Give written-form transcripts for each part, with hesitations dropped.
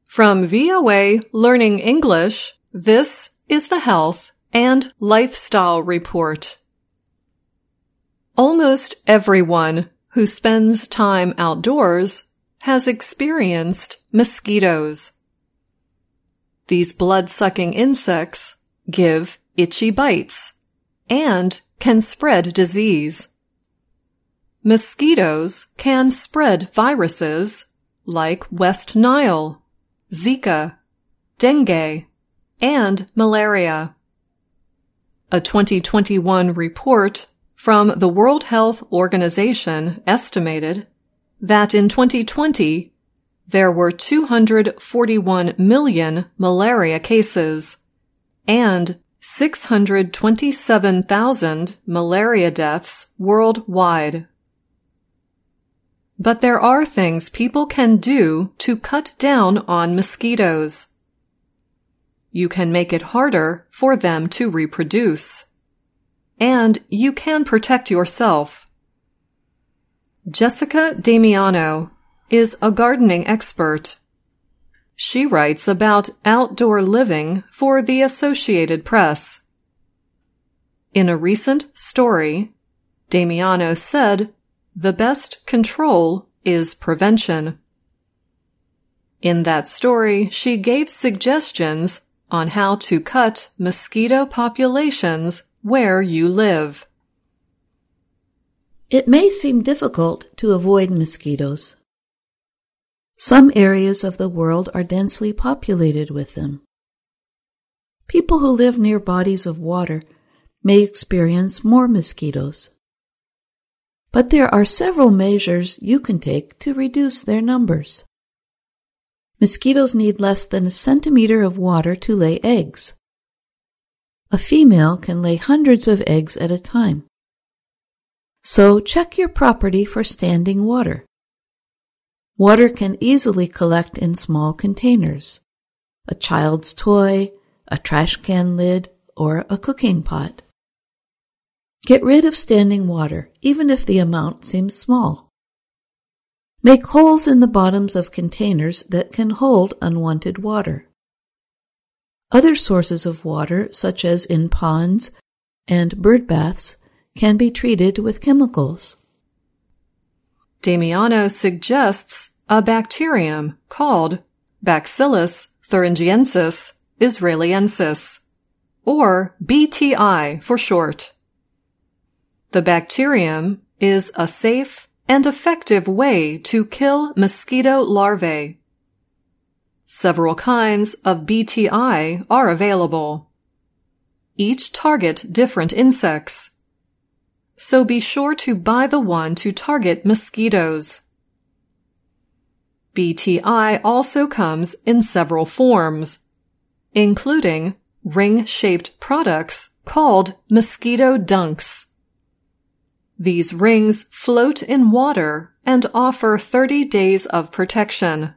From VOA Learning English, this is the Health and Lifestyle Report. Almost everyone who spends time outdoors has experienced mosquitoes. These blood-sucking insects give itchy bites and can spread disease. Mosquitoes can spread viruses like West Nile, Zika, dengue, and malaria. A 2021 report from the World Health Organization estimated that in 2020 there were 241 million malaria cases and 627,000 malaria deaths worldwide. But there are things people can do to cut down on mosquitoes. You can make it harder for them to reproduce. And you can protect yourself. Jessica Damiano is a gardening expert. She writes about outdoor living for the Associated Press. In a recent story, Damiano said, "The best control is prevention." In that story, she gave suggestions on how to cut mosquito populations where you live. It may seem difficult to avoid mosquitoes. Some areas of the world are densely populated with them. People who live near bodies of water may experience more mosquitoes. But there are several measures you can take to reduce their numbers. Mosquitoes need less than a centimeter of water to lay eggs. A female can lay hundreds of eggs at a time. So check your property for standing water. Water can easily collect in small containers, a child's toy, a trash can lid, or a cooking pot. Get rid of standing water, even if the amount seems small. Make holes in the bottoms of containers that can hold unwanted water. Other sources of water, such as in ponds and bird baths, can be treated with chemicals. Damiano suggests a bacterium called Bacillus thuringiensis israeliensis, or BTI for short. The bacterium is a safe and effective way to kill mosquito larvae. Several kinds of BTI are available. Each target different insects. So be sure to buy the one to target mosquitoes. BTI also comes in several forms, including ring-shaped products called mosquito dunks. These rings float in water and offer 30 days of protection.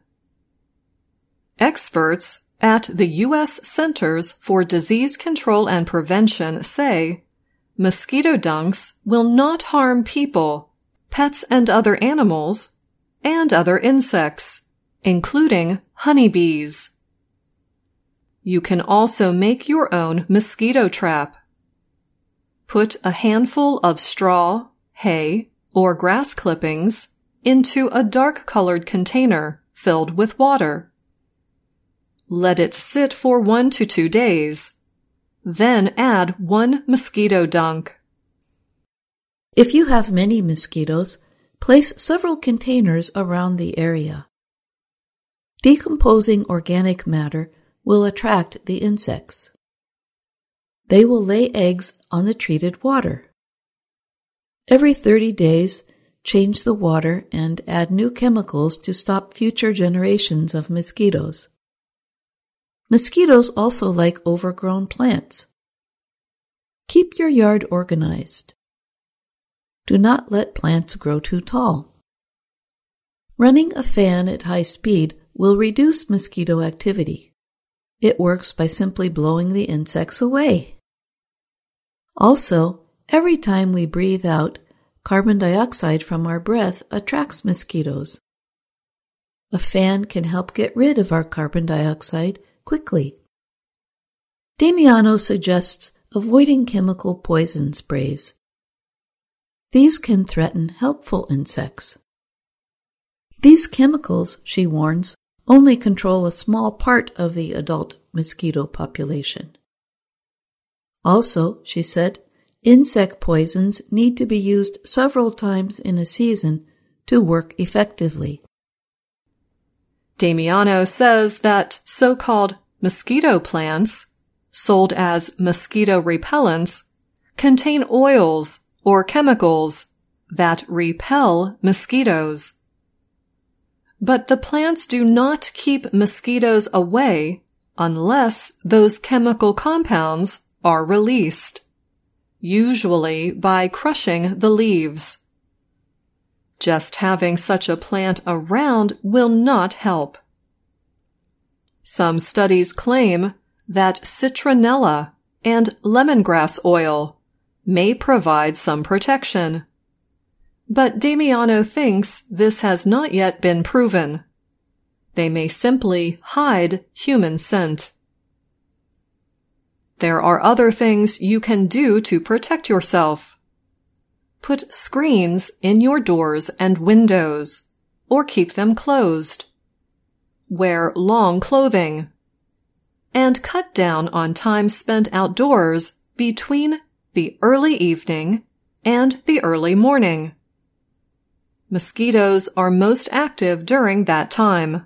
Experts at the U.S. Centers for Disease Control and Prevention say mosquito dunks will not harm people, pets and other animals, and other insects, including honeybees. You can also make your own mosquito trap. Put a handful of straw, hay, or grass clippings into a dark-colored container filled with water. Let it sit for 1 to 2 days. Then add 1 mosquito dunk. If you have many mosquitoes, place several containers around the area. Decomposing organic matter will attract the insects. They will lay eggs on the treated water. Every 30 days, change the water and add new chemicals to stop future generations of mosquitoes. Mosquitoes also like overgrown plants. Keep your yard organized. Do not let plants grow too tall. Running a fan at high speed will reduce mosquito activity. It works by simply blowing the insects away. Also, every time we breathe out, carbon dioxide from our breath attracts mosquitoes. A fan can help get rid of our carbon dioxide quickly. Damiano suggests avoiding chemical poison sprays. These can threaten helpful insects. These chemicals, she warns, only control a small part of the adult mosquito population. Also, she said, insect poisons need to be used several times in a season to work effectively. Damiano says that so-called mosquito plants, sold as mosquito repellents, contain oils or chemicals that repel mosquitoes. But the plants do not keep mosquitoes away unless those chemical compounds are released, usually by crushing the leaves. Just having such a plant around will not help. Some studies claim that citronella and lemongrass oil may provide some protection. But Damiano thinks this has not yet been proven. They may simply hide human scent. There are other things you can do to protect yourself. Put screens in your doors and windows, or keep them closed. Wear long clothing. And cut down on time spent outdoors between the early evening and the early morning. Mosquitoes are most active during that time.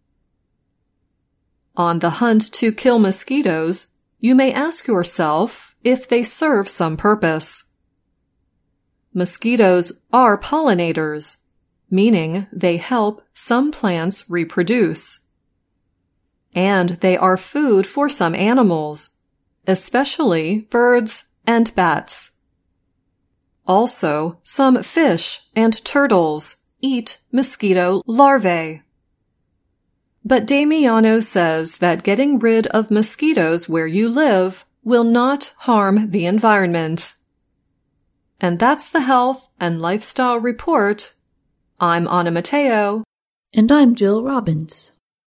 On the hunt to kill mosquitoes, you may ask yourself if they serve some purpose. Mosquitoes are pollinators, meaning they help some plants reproduce. And they are food for some animals, especially birds and bats. Also, some fish and turtles eat mosquito larvae. But Damiano says that getting rid of mosquitoes where you live will not harm the environment. And that's the Health and Lifestyle Report. I'm Anna Matteo. And I'm Jill Robbins.